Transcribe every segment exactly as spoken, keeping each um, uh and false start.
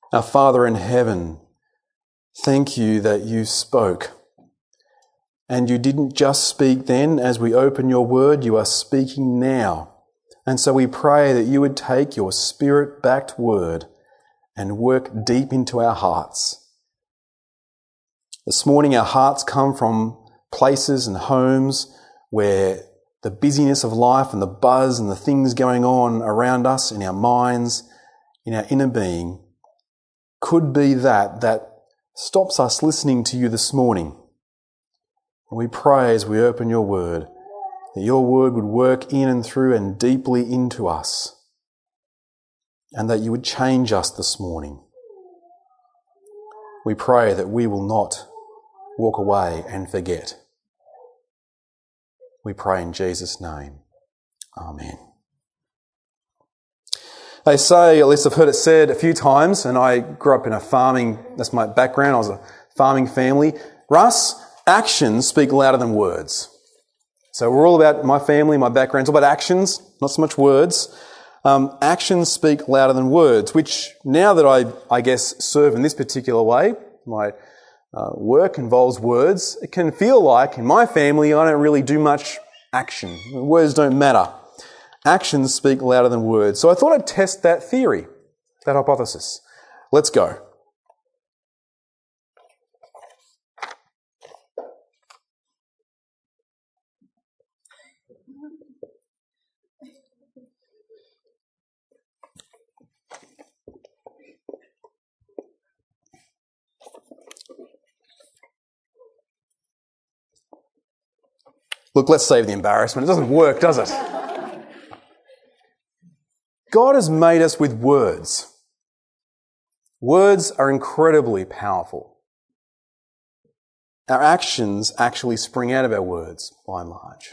Our Father in heaven, thank you that you spoke. And you didn't just speak then as we open your word, you are speaking now. And so we pray that you would take your Spirit-backed word and work deep into our hearts. This morning our hearts come from places and homes where the busyness of life and the buzz and the things going on around us in our minds, in our inner being, could be that that stops us listening to you this morning. And we pray as we open your word that your word would work in and through and deeply into us, and that you would change us this morning. We pray that we will not walk away and forget. We pray in Jesus' name. Amen. They say, at least I've heard it said a few times, and I grew up in a farming, that's my background, I was a farming family. Russ, actions speak louder than words. So we're all about, my family, my background, it's all about actions, not so much words. Um, actions speak louder than words, which now that I, I guess, serve in this particular way, my uh, work involves words, it can feel like, in my family, I don't really do much action. Words don't matter. Actions speak louder than words. So I thought I'd test that theory, that hypothesis. Let's go. Look, let's save the embarrassment. It doesn't work, does it? God has made us with words. Words are incredibly powerful. Our actions actually spring out of our words, by and large.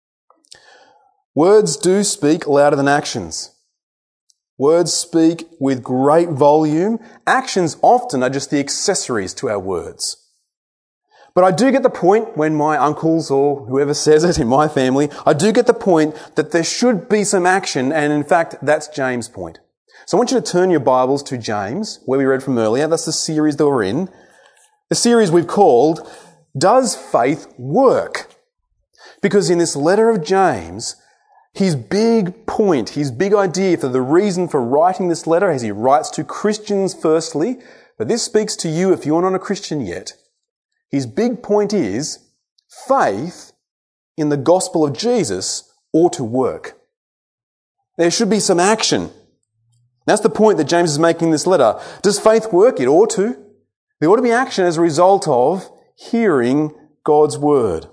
Words do speak louder than actions. Words speak with great volume. Actions often are just the accessories to our words. But I do get the point when my uncles or whoever says it in my family, I do get the point that there should be some action, and in fact, that's James' point. So I want you to turn your Bibles to James, where we read from earlier. That's the series that we're in. The series we've called, Does Faith Work? Because in this letter of James, his big point, his big idea for the reason for writing this letter, as he writes to Christians firstly, but this speaks to you if you're not a Christian yet. His big point is, faith in the gospel of Jesus ought to work. There should be some action. That's the point that James is making in this letter. Does faith work? It ought to. There ought to be action as a result of hearing God's word.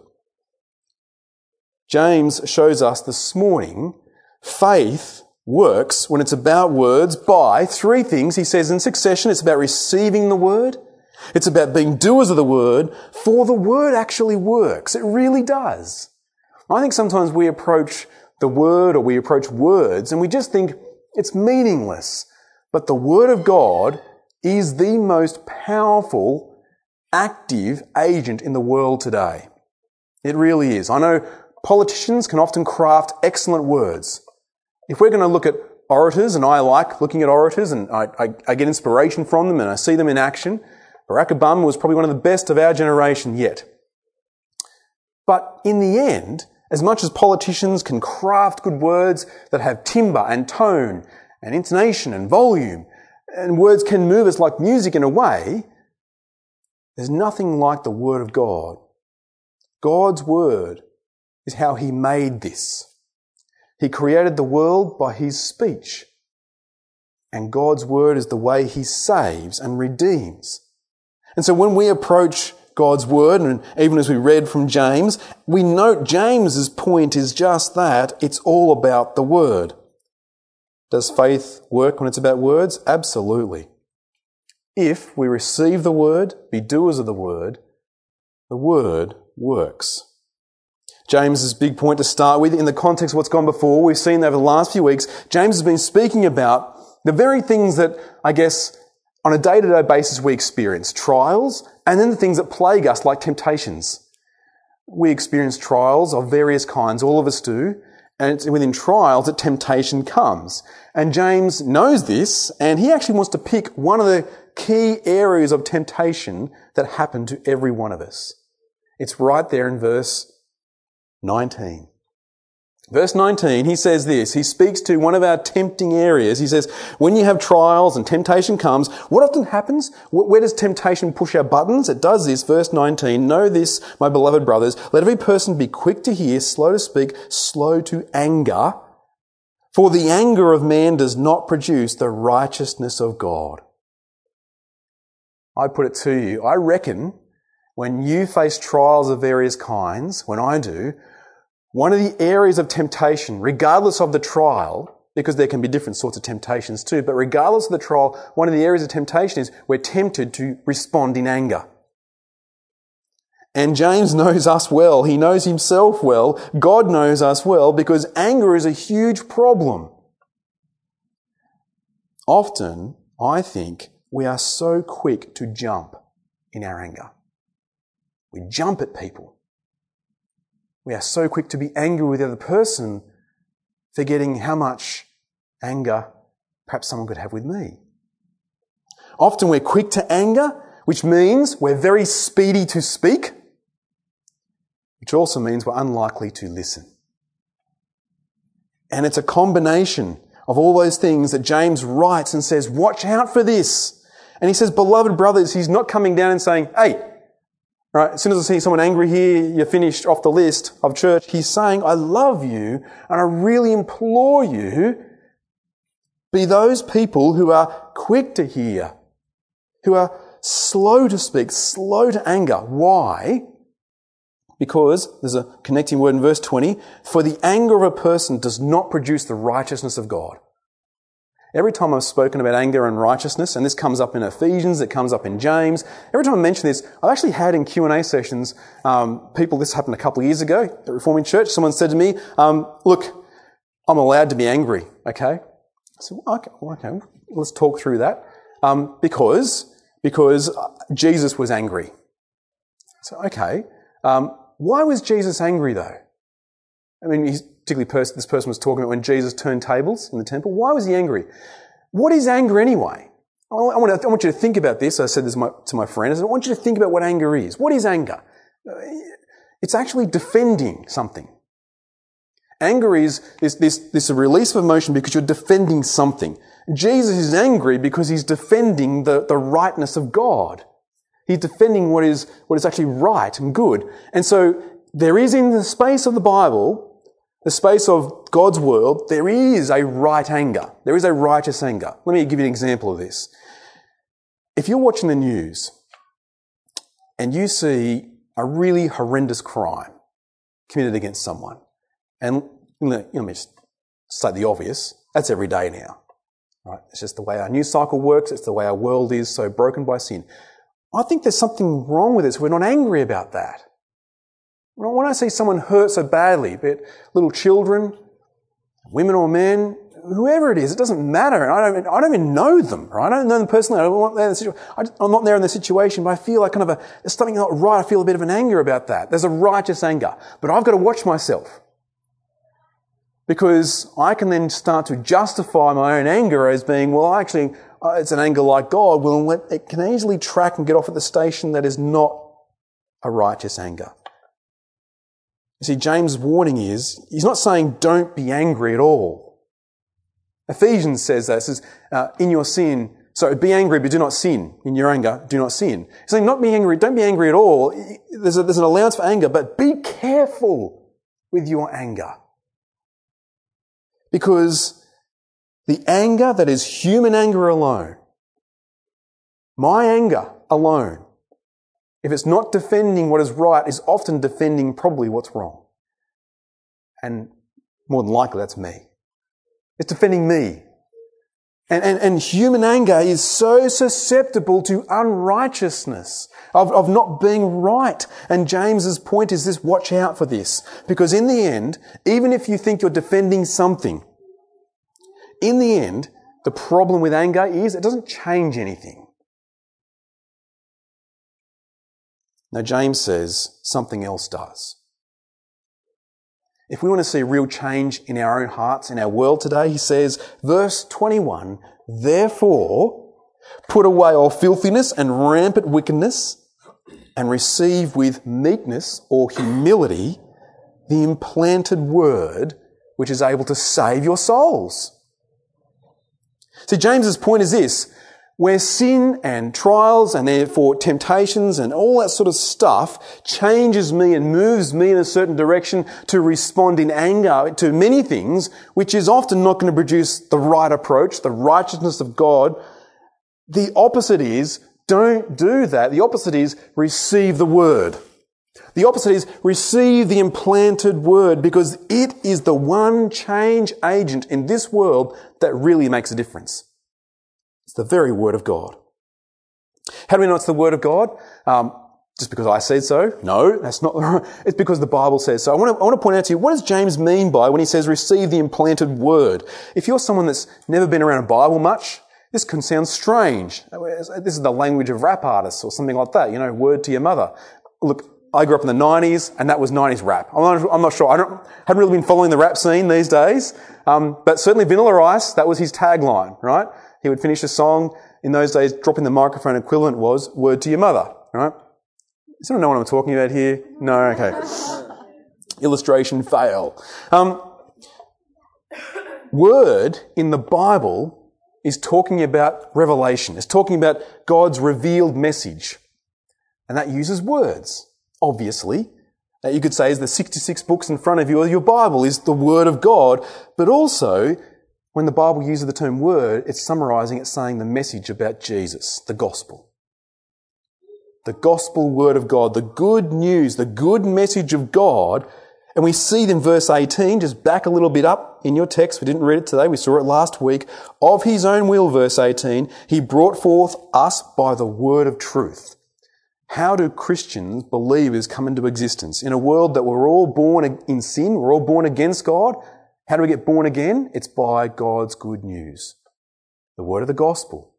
James shows us this morning, faith works when it's about words by three things. He says in succession, it's about receiving the word. It's about being doers of the word, for the word actually works. It really does. I think sometimes we approach the word or we approach words and we just think it's meaningless. But the word of God is the most powerful, active agent in the world today. It really is. I know politicians can often craft excellent words. If we're going to look at orators, and I like looking at orators and I, I, I get inspiration from them and I see them in action, Barack Obama was probably one of the best of our generation yet. But in the end, as much as politicians can craft good words that have timbre and tone and intonation and volume, and words can move us like music in a way, there's nothing like the Word of God. God's Word is how He made this. He created the world by His speech. And God's Word is the way He saves and redeems. And so when we approach God's word, and even as we read from James, we note James's point is just that. It's all about the word. Does faith work when it's about words? Absolutely. If we receive the word, be doers of the word, the word works. James's big point to start with, in the context of what's gone before, we've seen over the last few weeks, James has been speaking about the very things that, I guess, on a day-to-day basis we experience, trials, and then the things that plague us like temptations. We experience trials of various kinds, all of us do, and it's within trials that temptation comes. And James knows this, and he actually wants to pick one of the key areas of temptation that happen to every one of us. It's right there in verse nineteen. Verse nineteen, he says this. He speaks to one of our tempting areas. He says, when you have trials and temptation comes, what often happens? Where does temptation push our buttons? It does this. Verse nineteen, know this, my beloved brothers, let every person be quick to hear, slow to speak, slow to anger, for the anger of man does not produce the righteousness of God. I put it to you, I reckon when you face trials of various kinds, when I do, one of the areas of temptation, regardless of the trial, because there can be different sorts of temptations too, but regardless of the trial, one of the areas of temptation is we're tempted to respond in anger. And James knows us well. He knows himself well. God knows us well, because anger is a huge problem. Often, I think, we are so quick to jump in our anger. We jump at people. We are so quick to be angry with the other person, forgetting how much anger perhaps someone could have with me. Often we're quick to anger, which means we're very speedy to speak, which also means we're unlikely to listen. And it's a combination of all those things that James writes and says, watch out for this. And he says, beloved brothers, he's not coming down and saying, hey, right, as soon as I see someone angry here, you're finished off the list of church. He's saying, I love you and I really implore you, be those people who are quick to hear, who are slow to speak, slow to anger. Why? Because there's a connecting word in verse twenty, for the anger of a person does not produce the righteousness of God. Every time I've spoken about anger and righteousness, and this comes up in Ephesians, it comes up in James, every time I mention this, I've actually had in Q and A sessions, um, people, this happened a couple of years ago at Reforming Church, someone said to me, um, look, I'm allowed to be angry, okay? I said, okay, okay, let's talk through that. Um, because, because Jesus was angry. So, okay, um, why was Jesus angry though? I mean, he's, particularly person, this person was talking about when Jesus turned tables in the temple. Why was he angry? What is anger anyway? I want, to, I want you to think about this. I said this to my, to my friend. I said, I want you to think about what anger is. What is anger? It's actually defending something. Anger is this, this, this release of emotion because you're defending something. Jesus is angry because he's defending the, the rightness of God. He's defending what is, what is actually right and good. And so there is in the space of the Bible, the space of God's world, there is a right anger. There is a righteous anger. Let me give you an example of this. If you're watching the news and you see a really horrendous crime committed against someone, and let me just state the obvious, that's every day now. Right? It's just the way our news cycle works. It's the way our world is so broken by sin. I think there's something wrong with this. We're not angry about that. When I see someone hurt so badly, be it little children, women or men, whoever it is, it doesn't matter. I don't, I don't even know them, right? I don't know them personally. I don't want there in the situation. I'm not there in the situation, but I feel like kind of a, there's something not right. I feel a bit of an anger about that. There's a righteous anger. But I've got to watch myself. Because I can then start to justify my own anger as being, well, actually, it's an anger like God. Well, it can easily track and get off at the station that is not a righteous anger. You see, James' warning is, he's not saying don't be angry at all. Ephesians says that, it says, uh, in your sin, so be angry but do not sin. In your anger, do not sin. He's saying not be angry, don't be angry at all. There's, a, there's an allowance for anger, but be careful with your anger. Because the anger that is human anger alone, my anger alone, if it's not defending what is right, is often defending probably what's wrong. And more than likely, that's me. It's defending me. And, and, and human anger is so susceptible to unrighteousness, of, of not being right. And James's point is this, watch out for this. Because in the end, even if you think you're defending something, in the end, the problem with anger is it doesn't change anything. Now, James says something else does. If we want to see real change in our own hearts, in our world today, he says, verse twenty-one, therefore, put away all filthiness and rampant wickedness and receive with meekness or humility the implanted word which is able to save your souls. See, James's point is this: where sin and trials and therefore temptations and all that sort of stuff changes me and moves me in a certain direction to respond in anger to many things, which is often not going to produce the right approach, the righteousness of God, the opposite is, don't do that. The opposite is, receive the word. The opposite is, receive the implanted word, because it is the one change agent in this world that really makes a difference. It's the very word of God. How do we know it's the word of God? Um, just because I said so? No, that's not right. It's because the Bible says so. I want to, I want to point out to you, what does James mean by when he says receive the implanted word? If you're someone that's never been around a Bible much, this can sound strange. This is the language of rap artists or something like that, you know, word to your mother. Look, I grew up in the nineties and that was nineties rap. I'm not, I'm not sure. I don't, haven't really been following the rap scene these days. Um, but certainly Vanilla Ice, that was his tagline, right? He would finish a song. In those days, dropping the microphone equivalent was word to your mother, right? Does anyone know what I'm talking about here? No? Okay. Illustration fail. Um, word in the Bible is talking about revelation. It's talking about God's revealed message. And that uses words, obviously. That you could say is the sixty-six books in front of you, or your Bible is the Word of God. But also, when the Bible uses the term word, it's summarising, it's saying the message about Jesus, the gospel. The gospel word of God, the good news, the good message of God. And we see it in verse eighteen, just back a little bit up in your text. We didn't read it today, we saw it last week. Of his own will, verse eighteen, he brought forth us by the word of truth. How do Christians, believers, come into existence? In a world that we're all born in sin, we're all born against God. How do we get born again? It's by God's good news, the word of the gospel.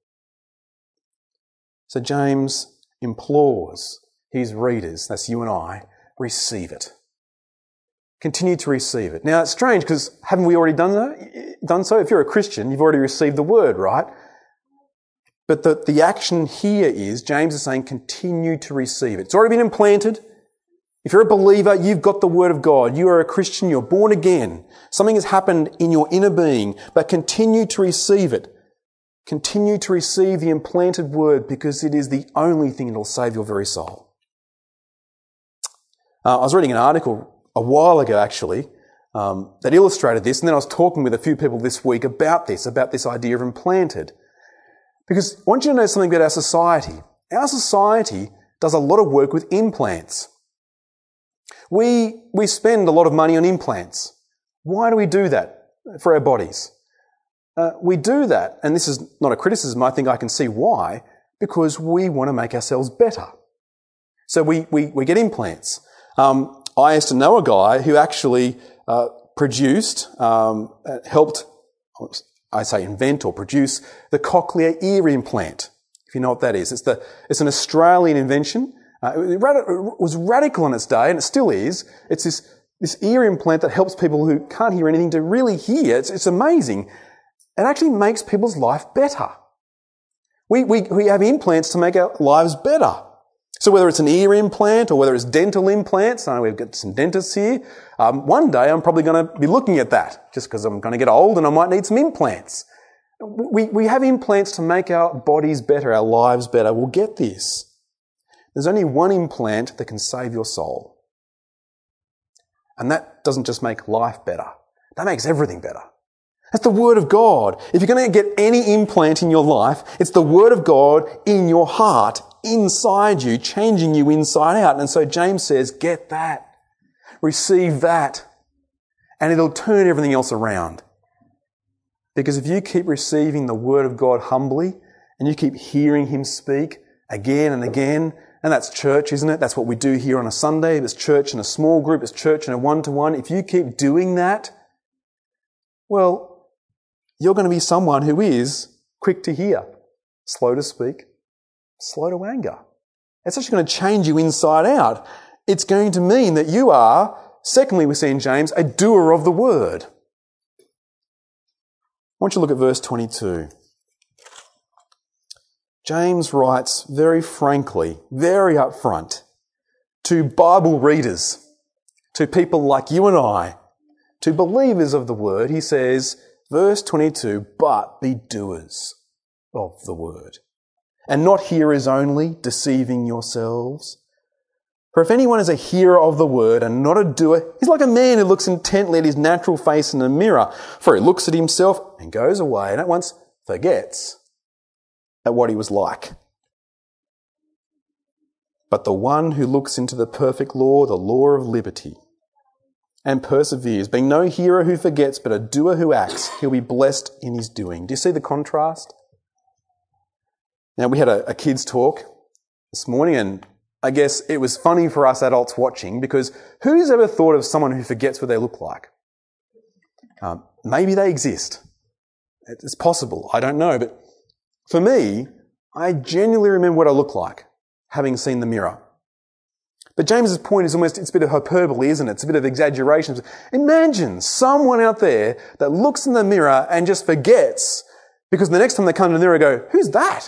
So James implores his readers, that's you and I, receive it. Continue to receive it. Now, it's strange because haven't we already done so? done so? If you're a Christian, you've already received the word, right? But the, the action here is, James is saying, continue to receive it. It's already been implanted. If you're a believer, you've got the word of God. You are a Christian, you're born again. Something has happened in your inner being, but continue to receive it. Continue to receive the implanted word, because it is the only thing that will save your very soul. Uh, I was reading an article a while ago, actually, um, that illustrated this, and then I was talking with a few people this week about this, about this idea of implanted. Because I want you to know something about our society. Our society does a lot of work with implants. We, we spend a lot of money on implants. Why do we do that for our bodies? Uh, we do that, and this is not a criticism, I think I can see why, because we want to make ourselves better. So we, we, we get implants. Um, I used to know a guy who actually uh, produced, um, helped, I say invent or produce, the cochlear ear implant, if you know what that is. It's, the, it's an Australian invention. Uh, it was radical in its day, and it still is. It's this, this ear implant that helps people who can't hear anything to really hear. It's, it's amazing. It actually makes people's life better. We, we, we have implants to make our lives better. So whether it's an ear implant or whether it's dental implants, I know we've got some dentists here, um, one day I'm probably going to be looking at that just because I'm going to get old and I might need some implants. We, we have implants to make our bodies better, our lives better. We'll get this. There's only one implant that can save your soul. And that doesn't just make life better. That makes everything better. That's the Word of God. If you're going to get any implant in your life, it's the Word of God in your heart, inside you, changing you inside out. And so James says, get that. Receive that. And it'll turn everything else around. Because if you keep receiving the Word of God humbly, and you keep hearing Him speak again and again, and that's church, isn't it? That's what we do here on a Sunday. It's church in a small group. It's church in a one-to-one. If you keep doing that, well, you're going to be someone who is quick to hear, slow to speak, slow to anger. It's actually going to change you inside out. It's going to mean that you are secondly, we see in James a doer of the word. I want you to look at verse twenty-two. James writes very frankly, very upfront, to Bible readers, to people like you and I, to believers of the word, he says, verse twenty-two, but be doers of the word, and not hearers only, deceiving yourselves. For if anyone is a hearer of the word and not a doer, he's like a man who looks intently at his natural face in a mirror, for he looks at himself and goes away and at once forgets at what he was like. But the one who looks into the perfect law, the law of liberty, and perseveres, being no hearer who forgets, but a doer who acts, he'll be blessed in his doing. Do you see the contrast? Now, we had a, a kids' talk this morning, and I guess it was funny for us adults watching, because who's ever thought of someone who forgets what they look like? Um, maybe they exist. It's possible. I don't know. But for me, I genuinely remember what I look like, having seen the mirror. But James's point is almost, it's a bit of hyperbole, isn't it? It's a bit of exaggeration. Imagine someone out there that looks in the mirror and just forgets, because the next time they come to the mirror, go, who's that?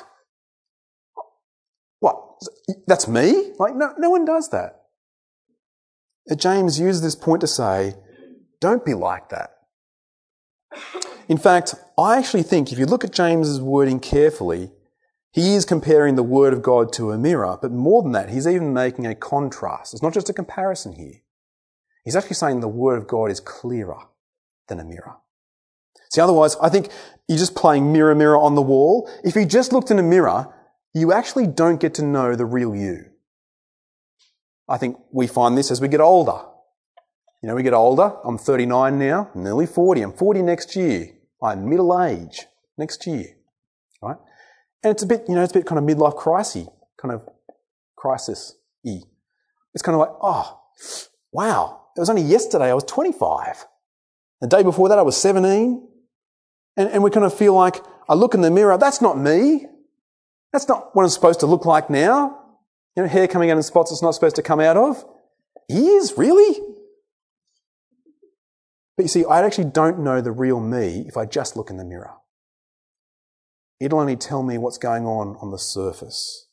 What? That's me? Like, no, no one does that. James used this point to say, don't be like that. In fact, I actually think if you look at James's wording carefully, he is comparing the word of God to a mirror, but more than that, he's even making a contrast. It's not just a comparison here. He's actually saying the word of God is clearer than a mirror. See, otherwise, I think you're just playing mirror, mirror on the wall. If you just looked in a mirror, you actually don't get to know the real you. I think we find this as we get older. You know, we get older. I'm thirty-nine now, I'm nearly forty. I'm forty next year. I'm middle age next year, right? And it's a bit, you know, it's a bit kind of midlife crisis, kind of crisis-y. It's kind of like, oh, wow, it was only yesterday I was twenty-five. The day before that I was seventeen. And, and we kind of feel like, I look in the mirror, that's not me. That's not what I'm supposed to look like now. You know, hair coming out in spots it's not supposed to come out of. Ears, really? But you see, I actually don't know the real me if I just look in the mirror. It'll only tell me what's going on on the surface.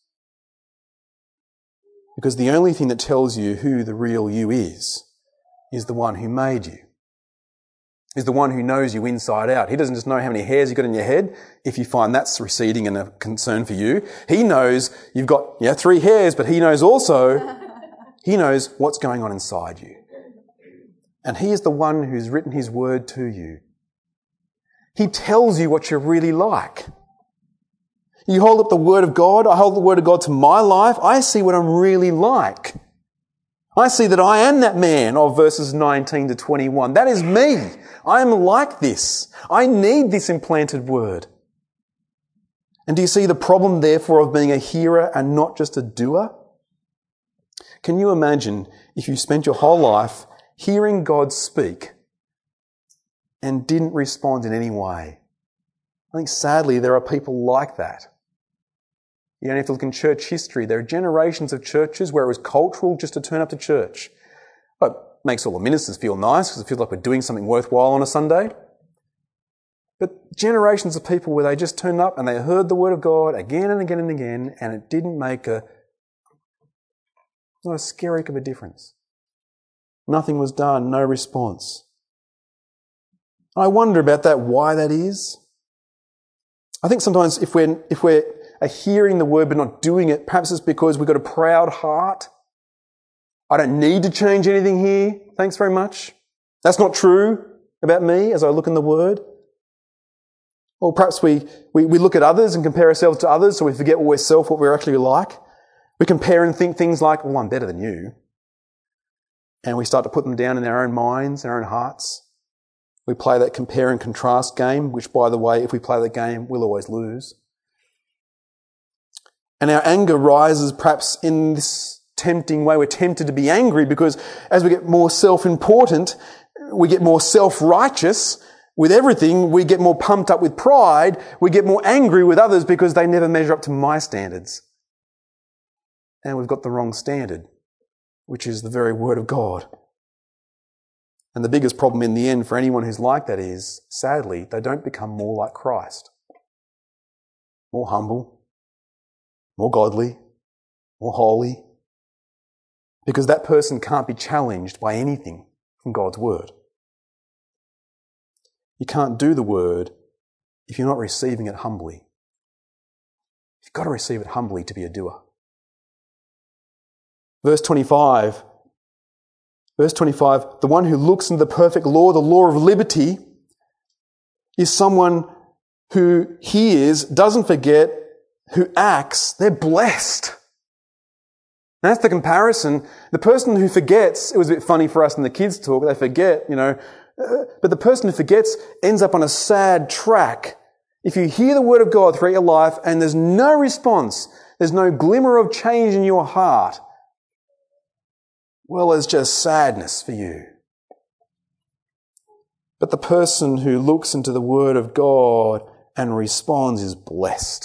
Because the only thing that tells you who the real you is, is the one who made you. Is the one who knows you inside out. He doesn't just know how many hairs you've got in your head, if you find that's receding and a concern for you. He knows you've got, yeah, three hairs, but he knows also, he knows what's going on inside you. And he is the one who's written his word to you. He tells you what you're really like. You hold up the word of God, I hold the word of God to my life, I see what I'm really like. I see that I am that man of verses nineteen to twenty-one. That is me. I am like this. I need this implanted word. And do you see the problem, therefore, of being a hearer and not just a doer? Can you imagine if you spent your whole life hearing God speak and didn't respond in any way? I think sadly there are people like that. You don't have to look in church history. There are generations of churches where it was cultural just to turn up to church. It makes all the ministers feel nice because it feels like we're doing something worthwhile on a Sunday. But generations of people where they just turned up and they heard the word of God again and again and again, and it didn't make a, not a skerrick of a difference. Nothing was done, no response. I wonder about that, why that is. I think sometimes if we're, if we're hearing the word but not doing it, perhaps it's because we've got a proud heart. I don't need to change anything here, thanks very much. That's not true about me as I look in the word. Or perhaps we, we, we look at others and compare ourselves to others, so we forget what we're self, what we're actually like. We compare and think things like, well, I'm better than you. And we start to put them down in our own minds, our own hearts. We play that compare and contrast game, which, by the way, if we play that game, we'll always lose. And our anger rises perhaps in this tempting way. We're tempted to be angry because as we get more self-important, we get more self-righteous with everything, we get more pumped up with pride, we get more angry with others because they never measure up to my standards. And we've got the wrong standard, which is the very word of God. And the biggest problem in the end for anyone who's like that is, sadly, they don't become more like Christ. More humble, more godly, more holy. Because that person can't be challenged by anything from God's word. You can't do the word if you're not receiving it humbly. You've got to receive it humbly to be a doer. Verse twenty-five. Verse twenty-five, the one who looks into the perfect law, the law of liberty, is someone who hears, doesn't forget, who acts. They're blessed. And that's the comparison. The person who forgets, it was a bit funny for us in the kids' talk, they forget, you know, uh, but the person who forgets ends up on a sad track. If you hear the word of God throughout your life and there's no response, there's no glimmer of change in your heart, well, it's just sadness for you. But the person who looks into the word of God and responds is blessed.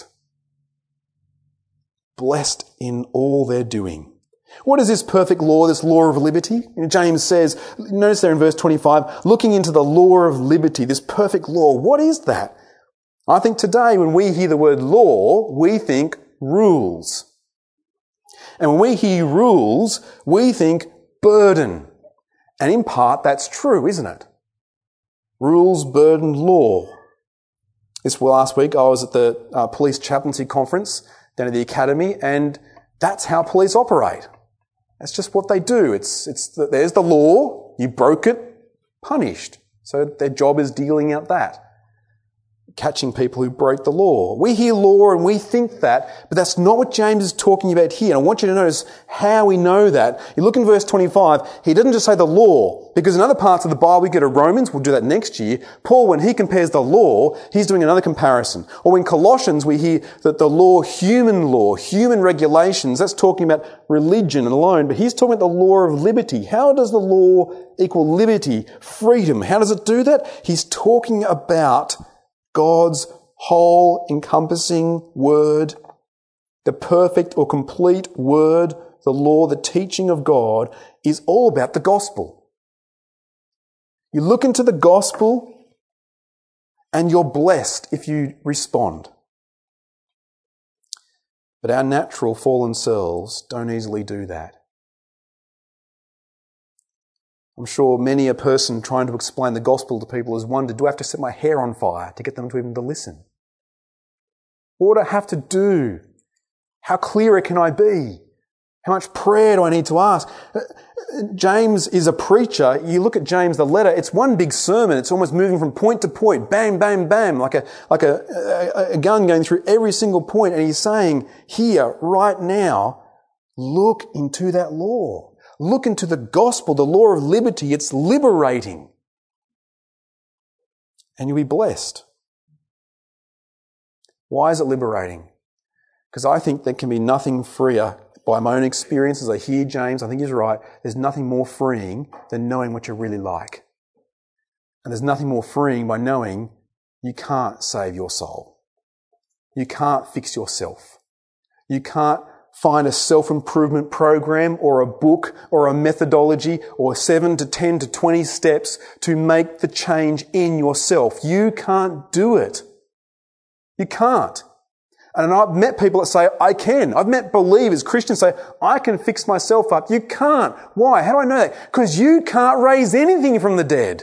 Blessed in all they're doing. What is this perfect law, this law of liberty? You know, James says, notice there in verse twenty-five, looking into the law of liberty, this perfect law. What is that? I think today when we hear the word law, we think rules. And when we hear rules, we think burden. And in part, that's true, isn't it? Rules, burden, law. This last week, I was at the uh, police chaplaincy conference down at the academy, and that's how police operate. That's just what they do. It's, it's the, there's the law, you broke it, punished. So their job is dealing out that. Catching people who break the law. We hear law and we think that, but that's not what James is talking about here. And I want you to notice how we know that. You look in verse twenty-five, he doesn't just say the law, because in other parts of the Bible, we go to Romans, we'll do that next year. Paul, when he compares the law, he's doing another comparison. Or in Colossians, we hear that the law, human law, human regulations, that's talking about religion alone, but he's talking about the law of liberty. How does the law equal liberty, freedom? How does it do that? He's talking about God's whole encompassing word, the perfect or complete word, the law, the teaching of God is all about the gospel. You look into the gospel and you're blessed if you respond. But our natural fallen selves don't easily do that. I'm sure many a person trying to explain the gospel to people has wondered, do I have to set my hair on fire to get them to even to listen? What do I have to do? How clearer can I be? How much prayer do I need to ask? James is a preacher. You look at James, the letter, it's one big sermon. It's almost moving from point to point, bam, bam, bam, like a, like a, a, a gun going through every single point. And he's saying here, right now, look into that law. Look into the gospel, the law of liberty. It's liberating. And you'll be blessed. Why is it liberating? Because I think there can be nothing freer. By my own experience, as I hear James, I think he's right. There's nothing more freeing than knowing what you're really like. And there's nothing more freeing by knowing you can't save your soul. You can't fix yourself. You can't find a self-improvement program or a book or a methodology or seven to ten to twenty steps to make the change in yourself. You can't do it. You can't. And I've met people that say, I can. I've met believers, Christians say, I can fix myself up. You can't. Why? How do I know that? Because you can't raise anything from the dead.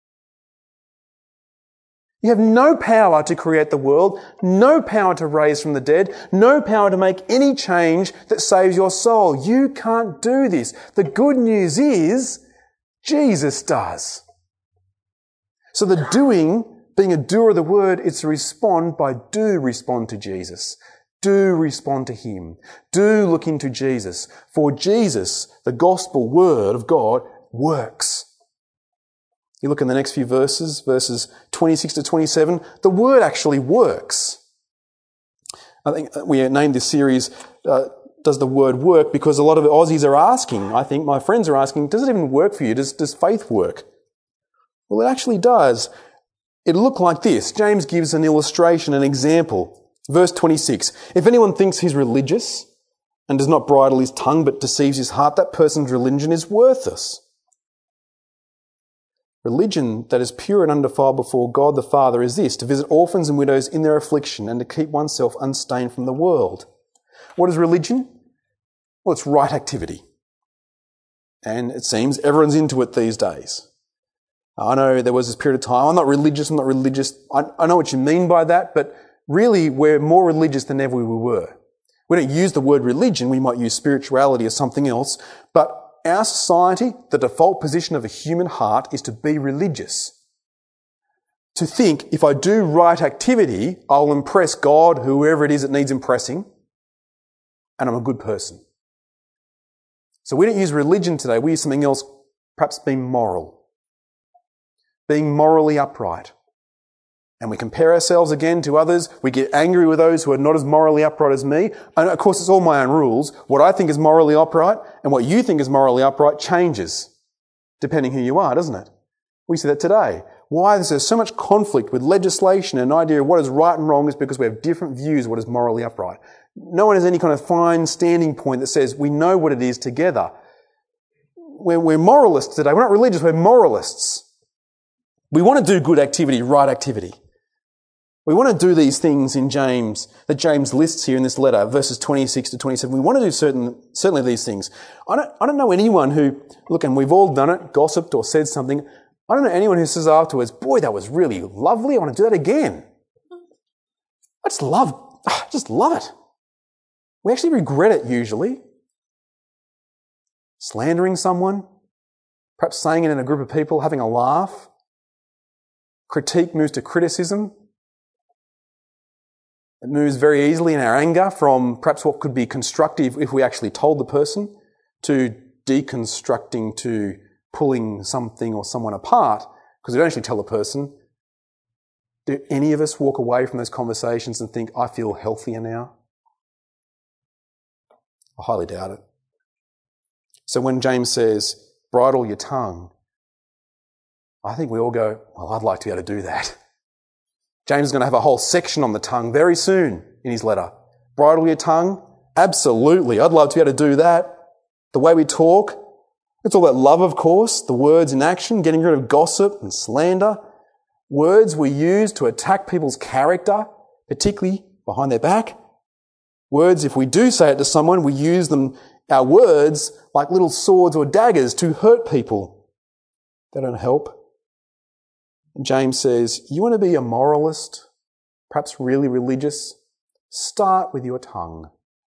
You have no power to create the world, no power to raise from the dead, no power to make any change that saves your soul. You can't do this. The good news is Jesus does. So the doing, being a doer of the word, it's to respond by do respond to Jesus. Do respond to him. Do look into Jesus. For Jesus, the gospel word of God, works. You look in the next few verses, verses twenty-six to twenty-seven, the word actually works. I think we named this series, uh, Does the Word Work? Because a lot of Aussies are asking, I think my friends are asking, does it even work for you? Does, does faith work? Well, it actually does. It looked like this. James gives an illustration, an example. Verse twenty-six, if anyone thinks he's religious and does not bridle his tongue but deceives his heart, that person's religion is worthless. Religion that is pure and undefiled before God the Father is this, to visit orphans and widows in their affliction and to keep oneself unstained from the world. What is religion? Well, it's right activity. And it seems everyone's into it these days. I know there was this period of time, I'm not religious, I'm not religious. I, I know what you mean by that, but really we're more religious than ever we were. We don't use the word religion, we might use spirituality or something else, but our society, the default position of a human heart is to be religious. To think, if I do right activity, I'll impress God, whoever it is that needs impressing, and I'm a good person. So we don't use religion today, we use something else, perhaps being moral. Being morally upright. And we compare ourselves again to others. We get angry with those who are not as morally upright as me. And of course, it's all my own rules. What I think is morally upright and what you think is morally upright changes depending who you are, doesn't it? We see that today. Why there's so much conflict with legislation and an idea of what is right and wrong is because we have different views of what is morally upright. No one has any kind of fine standing point that says we know what it is together. We're, we're moralists today. We're not religious, we're moralists. We want to do good activity, right activity. We want to do these things in James, that James lists here in this letter, verses twenty-six to twenty-seven. We want to do certain, certainly these things. I don't, I don't know anyone who, look, and we've all done it, gossiped or said something. I don't know anyone who says afterwards, boy, that was really lovely. I want to do that again. I just love, I just love it. We actually regret it usually. Slandering someone, perhaps saying it in a group of people, having a laugh. Critique moves to criticism. It moves very easily in our anger from perhaps what could be constructive if we actually told the person to deconstructing to pulling something or someone apart because we don't actually tell the person. Do any of us walk away from those conversations and think, I feel healthier now? I highly doubt it. So when James says, bridle your tongue, I think we all go, well, I'd like to be able to do that. James is going to have a whole section on the tongue very soon in his letter. Bridle your tongue? Absolutely. I'd love to be able to do that. The way we talk, it's all about love, of course, the words in action, getting rid of gossip and slander. Words we use to attack people's character, particularly behind their back. Words, if we do say it to someone, we use them, our words, like little swords or daggers to hurt people. They don't help. James says, you want to be a moralist, perhaps really religious? Start with your tongue.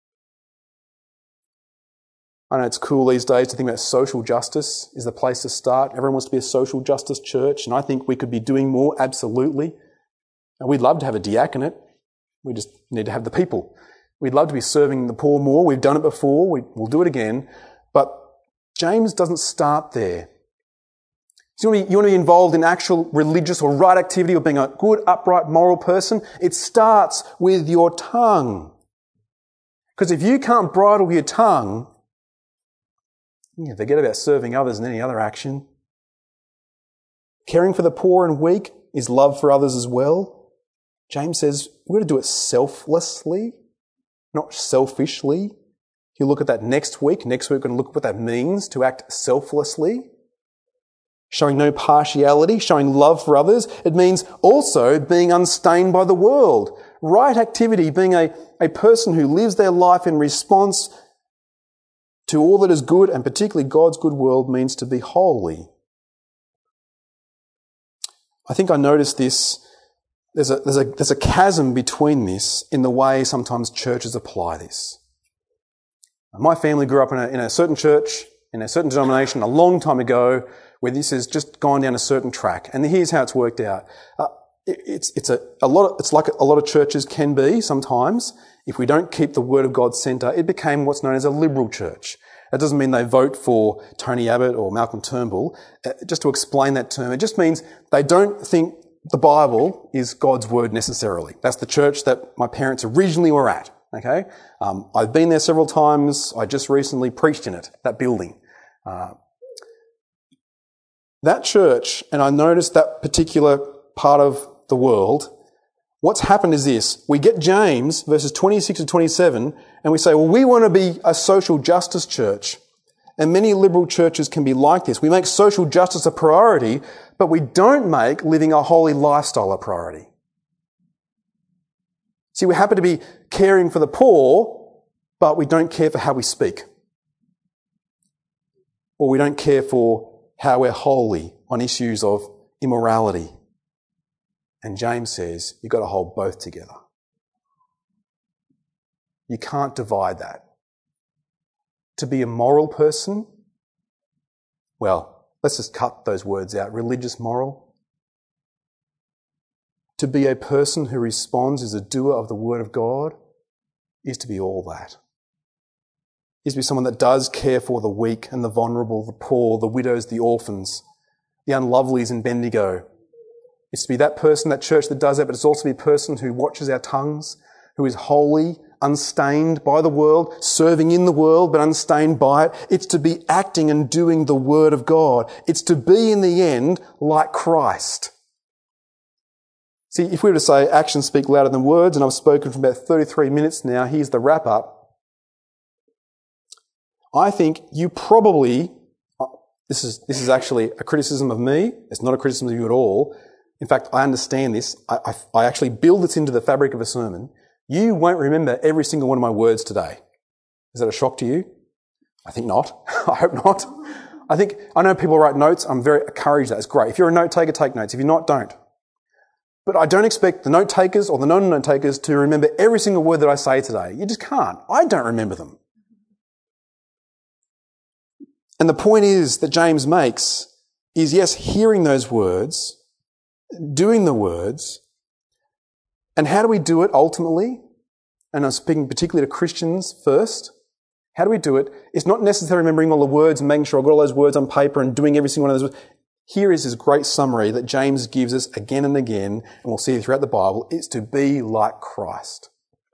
I know it's cool these days to think about social justice is the place to start. Everyone wants to be a social justice church, and I think we could be doing more, absolutely. And we'd love to have a diaconate. We just need to have the people. We'd love to be serving the poor more. We've done it before. We, we'll do it again. But James doesn't start there. So you want, to be, you want to be involved in actual religious or right activity or being a good, upright, moral person? It starts with your tongue. Because if you can't bridle your tongue, you forget about serving others in any other action. Caring for the poor and weak is love for others as well. James says we're going to do it selflessly, not selfishly. You look at that next week. Next week we're going to look at what that means to act selflessly. Showing no partiality, showing love for others. It means also being unstained by the world. Right activity, being a, a person who lives their life in response to all that is good, and particularly God's good world, means to be holy. I think I noticed this. There's a, there's a, there's a chasm between this in the way sometimes churches apply this. My family grew up in a, in a certain church, in a certain denomination a long time ago, where this has just gone down a certain track. And here's how it's worked out. Uh, it, it's, it's a, a lot of, it's like a lot of churches can be sometimes. If we don't keep the Word of God centre, it became what's known as a liberal church. That doesn't mean they vote for Tony Abbott or Malcolm Turnbull. Uh, just to explain that term, it just means they don't think the Bible is God's Word necessarily. That's the church that my parents originally were at. Okay? Um, I've been there several times. I just recently preached in it, that building. Uh, That church, and I noticed that particular part of the world, what's happened is this. We get James, verses twenty-six to twenty-seven, and we say, well, we want to be a social justice church. And many liberal churches can be like this. We make social justice a priority, but we don't make living a holy lifestyle a priority. See, we happen to be caring for the poor, but we don't care for how we speak. Or we don't care for how we're holy on issues of immorality. And James says, you've got to hold both together. You can't divide that. To be a moral person, well, let's just cut those words out. Religious moral. To be a person who responds as a doer of the Word of God is to be all that. Is to be someone that does care for the weak and the vulnerable, the poor, the widows, the orphans, the unlovelies in Bendigo. It's to be that person, that church that does that, but it's also to be a person who watches our tongues, who is holy, unstained by the world, serving in the world, but unstained by it. It's to be acting and doing the Word of God. It's to be, in the end, like Christ. See, if we were to say actions speak louder than words, and I've spoken for about thirty-three minutes now, here's the wrap-up. I think you probably, this is this is actually a criticism of me. It's not a criticism of you at all. In fact, I understand this. I, I, I actually build this into the fabric of a sermon. You won't remember every single one of my words today. Is that a shock to you? I think not. I hope not. I think, I know people write notes. I'm very encouraged. That's great. If you're a note taker, take notes. If you're not, don't. But I don't expect the note takers or the non-note takers to remember every single word that I say today. You just can't. I don't remember them. And the point is that James makes is, yes, hearing those words, doing the words, and how do we do it ultimately? And I'm speaking particularly to Christians first. How do we do it? It's not necessarily remembering all the words and making sure I've got all those words on paper and doing every single one of those words. Here is his great summary that James gives us again and again, and we'll see it throughout the Bible. It's to be like Christ.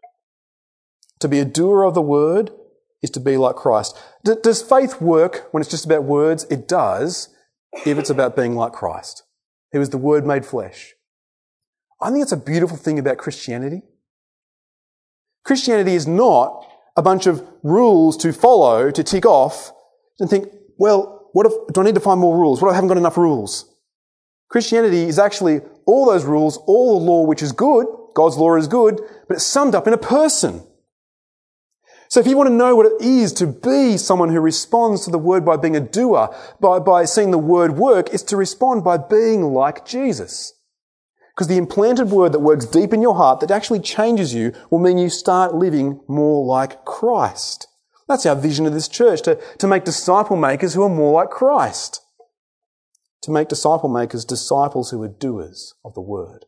To be a doer of the word is to be like Christ. D- does faith work when it's just about words? It does, if it's about being like Christ. He was the Word made flesh. I think it's a beautiful thing about Christianity. Christianity is not a bunch of rules to follow, to tick off, and think, well, what if, do I need to find more rules? What if I haven't got enough rules? Christianity is actually all those rules, all the law which is good, God's law is good, but it's summed up in a person. So if you want to know what it is to be someone who responds to the word by being a doer, by, by seeing the word work, it's to respond by being like Jesus. Because the implanted word that works deep in your heart, that actually changes you, will mean you start living more like Christ. That's our vision of this church, to, to make disciple makers who are more like Christ. To make disciple makers disciples who are doers of the word.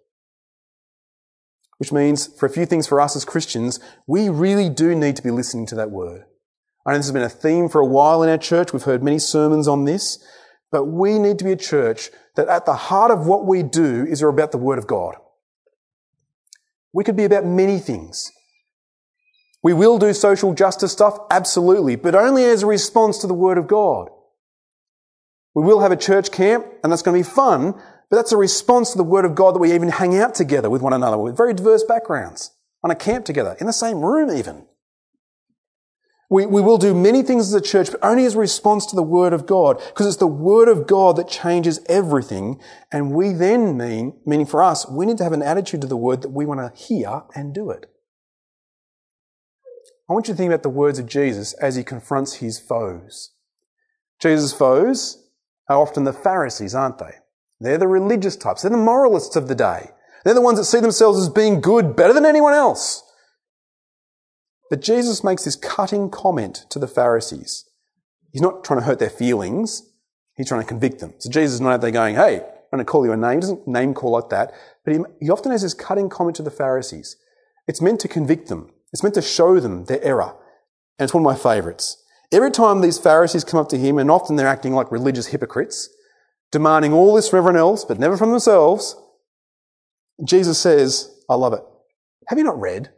Which means, for a few things for us as Christians, we really do need to be listening to that word. I know this has been a theme for a while in our church. We've heard many sermons on this. But we need to be a church that at the heart of what we do is about the Word of God. We could be about many things. We will do social justice stuff, absolutely, but only as a response to the Word of God. We will have a church camp, and that's going to be fun, but that's a response to the Word of God that we even hang out together with one another with very diverse backgrounds, on a camp together, in the same room even. We, we will do many things as a church, but only as a response to the Word of God, because it's the Word of God that changes everything, and we then mean, meaning for us, we need to have an attitude to the Word that we want to hear and do it. I want you to think about the words of Jesus as he confronts his foes. Jesus' foes are often the Pharisees, aren't they? They're the religious types. They're the moralists of the day. They're the ones that see themselves as being good, better than anyone else. But Jesus makes this cutting comment to the Pharisees. He's not trying to hurt their feelings. He's trying to convict them. So Jesus is not out there going, hey, I'm going to call you a name. He doesn't name call like that. But he, he often has this cutting comment to the Pharisees. It's meant to convict them. It's meant to show them their error. And it's one of my favourites. Every time these Pharisees come up to him, and often they're acting like religious hypocrites, demanding all this from everyone else, but never from themselves, Jesus says, I love it. Have you not read?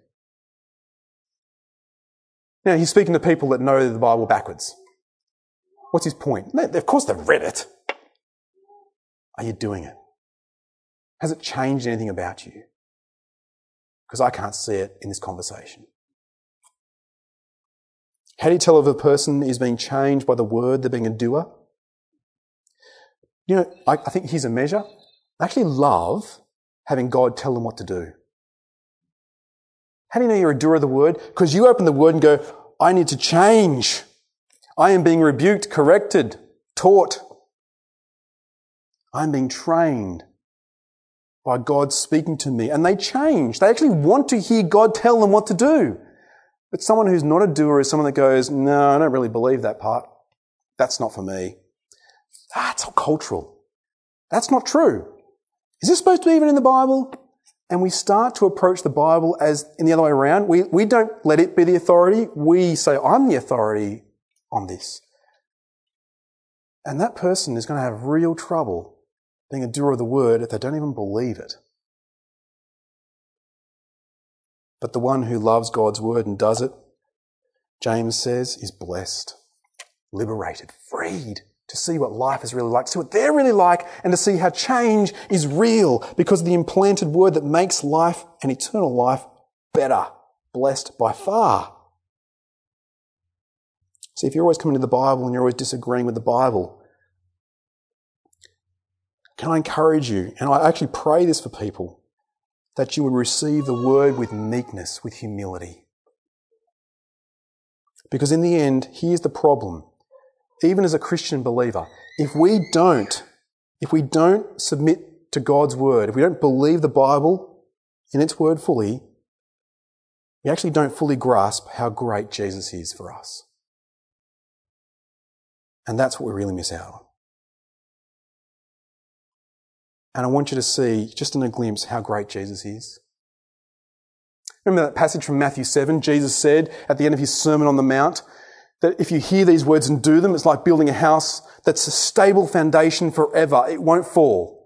Now, he's speaking to people that know the Bible backwards. What's his point? Of course they've read it. Are you doing it? Has it changed anything about you? Because I can't see it in this conversation. How do you tell if a person is being changed by the word, they're being a doer? You know, I, I think here's a measure. I actually love having God tell them what to do. How do you know you're a doer of the word? Because you open the word and go, I need to change. I am being rebuked, corrected, taught. I'm being trained by God speaking to me. And they change. They actually want to hear God tell them what to do. But someone who's not a doer is someone that goes, no, I don't really believe that part. That's not for me. That's all cultural. That's not true. Is this supposed to be even in the Bible? And we start to approach the Bible as in the other way around. We, we don't let it be the authority. We say, I'm the authority on this. And that person is going to have real trouble being a doer of the word if they don't even believe it. But the one who loves God's word and does it, James says, is blessed, liberated, freed to see what life is really like, to see what they're really like, and to see how change is real because of the implanted word that makes life and eternal life better, blessed by far. See, if you're always coming to the Bible and you're always disagreeing with the Bible, can I encourage you, and I actually pray this for people, that you would receive the word with meekness, with humility. Because in the end, here's the problem. Even as a Christian believer, if we don't, if we don't submit to God's word, if we don't believe the Bible in its word fully, we actually don't fully grasp how great Jesus is for us. And that's what we really miss out on. And I want you to see, just in a glimpse, how great Jesus is. Remember that passage from Matthew seven? Jesus said at the end of his Sermon on the Mount that if you hear these words and do them, it's like building a house that's a stable foundation forever. It won't fall.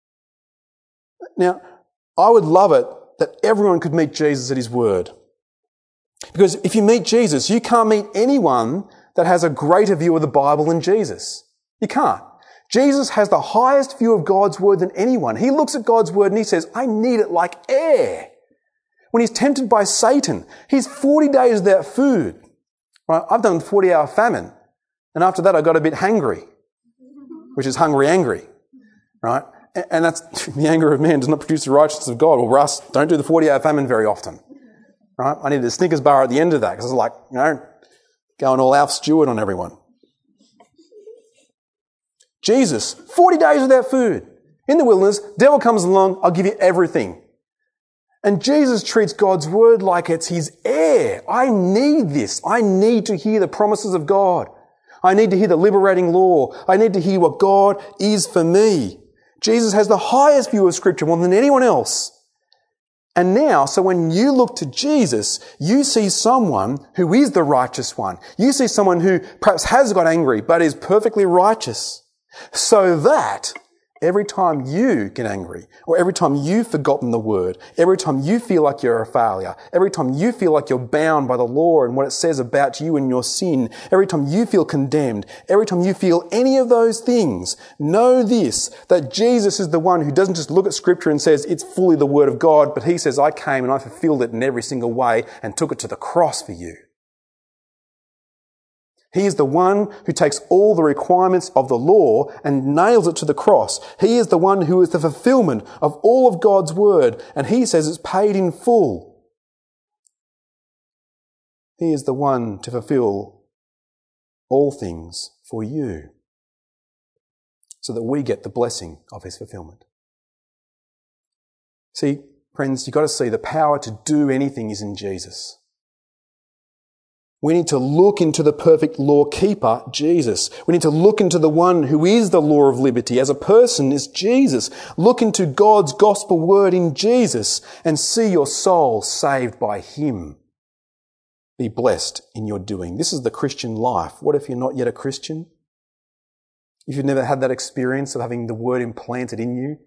Now, I would love it that everyone could meet Jesus at his word. Because if you meet Jesus, you can't meet anyone that has a greater view of the Bible than Jesus. You can't. Jesus has the highest view of God's word than anyone. He looks at God's word and he says, I need it like air. When he's tempted by Satan, he's forty days without food. Right? I've done forty hour famine. And after that, I got a bit hangry, which is hungry angry. Right? And that's the anger of man does not produce the righteousness of God. Well, Russ, don't do the forty hour famine very often. Right? I needed a Snickers bar at the end of that because I was like, you know, going all Alf Stewart on everyone. Jesus, forty days without food. In the wilderness, devil comes along, I'll give you everything. And Jesus treats God's word like it's his air. I need this. I need to hear the promises of God. I need to hear the liberating law. I need to hear what God is for me. Jesus has the highest view of Scripture more than anyone else. And now, so when you look to Jesus, you see someone who is the righteous one. You see someone who perhaps has got angry, but is perfectly righteous. So that every time you get angry, or every time you've forgotten the word, every time you feel like you're a failure, every time you feel like you're bound by the law and what it says about you and your sin, every time you feel condemned, every time you feel any of those things, know this, that Jesus is the one who doesn't just look at Scripture and says it's fully the word of God, but he says, I came and I fulfilled it in every single way and took it to the cross for you. He is the one who takes all the requirements of the law and nails it to the cross. He is the one who is the fulfillment of all of God's word, and he says it's paid in full. He is the one to fulfill all things for you, so that we get the blessing of his fulfillment. See, friends, you've got to see the power to do anything is in Jesus. We need to look into the perfect law keeper, Jesus. We need to look into the one who is the law of liberty. As a person is Jesus. Look into God's gospel word in Jesus and see your soul saved by him. Be blessed in your doing. This is the Christian life. What if you're not yet a Christian? If you've never had that experience of having the word implanted in you?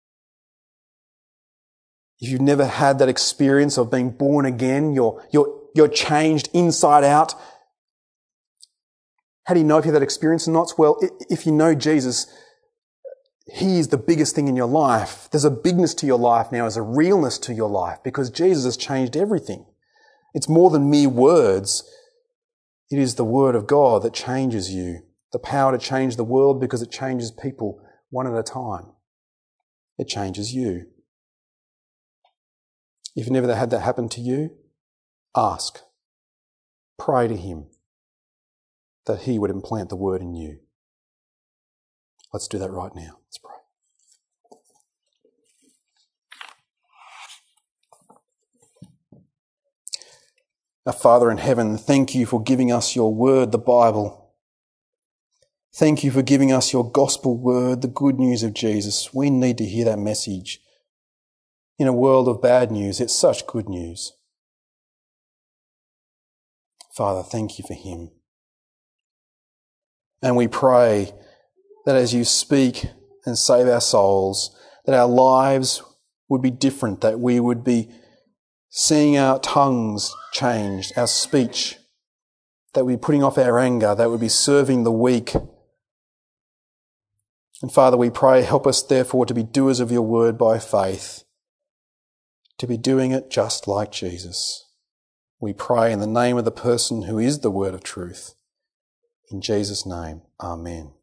If you've never had that experience of being born again, you're, you're You're changed inside out. How do you know if you have that experience or not? Well, if you know Jesus, he is the biggest thing in your life. There's a bigness to your life now, there's a realness to your life because Jesus has changed everything. It's more than mere words. It is the Word of God that changes you, the power to change the world because it changes people one at a time. It changes you. If you've never had that happen to you, ask. Pray to Him that He would implant the Word in you. Let's do that right now. Let's pray. Our Father in heaven, thank you for giving us your word, the Bible. Thank you for giving us your gospel word, the good news of Jesus. We need to hear that message. In a world of bad news, it's such good news. Father, thank you for him. And we pray that as you speak and save our souls, that our lives would be different, that we would be seeing our tongues changed, our speech, that we'd be putting off our anger, that we'd be serving the weak. And Father, we pray, help us therefore to be doers of your word by faith, to be doing it just like Jesus. We pray in the name of the person who is the word of truth. In Jesus' name, amen.